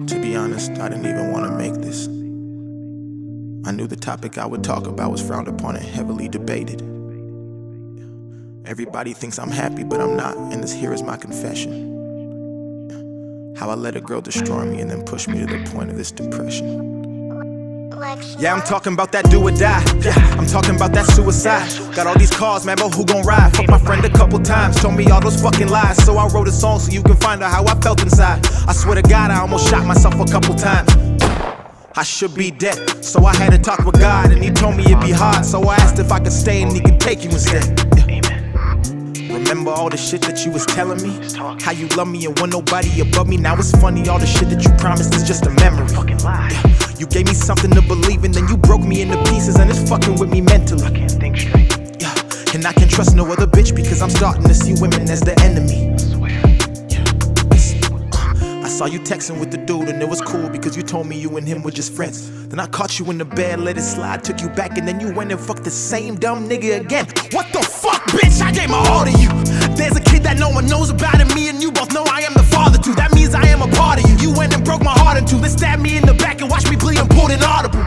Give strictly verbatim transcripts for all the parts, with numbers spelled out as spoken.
To be honest, I didn't even want to make this. I knew the topic I would talk about was frowned upon and heavily debated. Everybody thinks I'm happy, but I'm not, and this here is my confession. How I let a girl destroy me and then push me to the point of this depression. Yeah, I'm talking about that do or die. Yeah, I'm talking about that suicide. Got all these cars, man, but who gon' ride? Fuck my friend a couple times, told me all those fucking lies. So I wrote a song so you can find out how I felt inside. I swear to God, I almost shot myself a couple times. I should be dead, so I had to talk with God, and he told me it'd be hard. So I asked if I could stay and he could take you instead. Yeah. Remember all the shit that you was telling me? How you love me and want nobody above me. Now it's funny, all the shit that you promised is just a memory. Yeah. You gave me something to believe in, then you broke me into pieces, and it's fucking with me mentally. I can't think straight. Yeah, and I can't trust no other bitch because I'm starting to see women as the enemy. I swear. Yeah. I saw you texting with the dude, and it was cool because you told me you and him were just friends. Then I caught you in the bed, let it slide, took you back, and then you went and fucked the same dumb nigga again. What the fuck, bitch? I gave my all to you. There's a kid that no one knows about, and me and you both know I am the father to. That means I am a part of you. You went and broke my heart in two, then stabbed me in the back and watched me bleed and pulled an audible.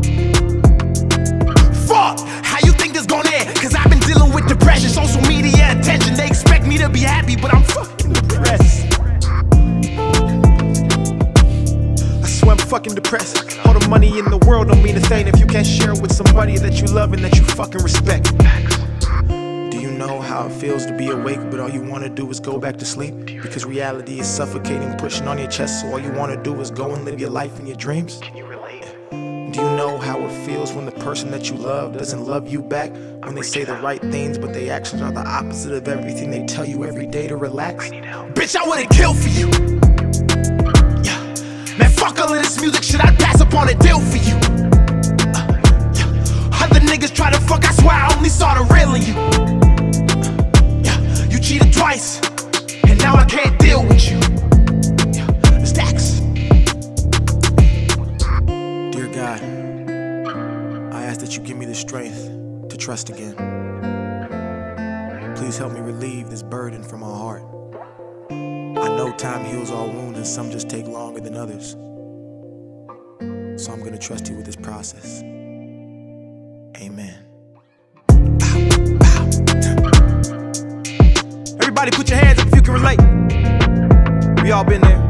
Fuck, how you think this gon' end? Cause I've been dealing with depression, social media attention. They expect me to be happy, but I'm fucking depressed. I swear I'm fucking depressed. All the money in the world don't mean a thing if you can't share it with somebody that you love and that you fucking respect. Know how it feels to be awake, but all you want to do is go back to sleep? Because reality is suffocating, pushing on your chest, so all you want to do is go and live your life in your dreams? Can you relate? Do you know how it feels when the person that you love doesn't love you back? When they say the right things, but their actions are the opposite of everything they tell you every day to relax? Bitch, I wouldn't kill for you. Yeah, man, fuck all of this music shit, I'd pass up on a deal for you. Uh, yeah. Other niggas try to fuck, I swear I only saw the real in you. Cheated twice, and now I can't deal with you. Yeah, stacks. Dear God, I ask that you give me the strength to trust again. Please help me relieve this burden from my heart. I know time heals all wounds, and some just take longer than others. So I'm gonna trust you with this process. Amen. Everybody put your hands up if you can relate. We all been there.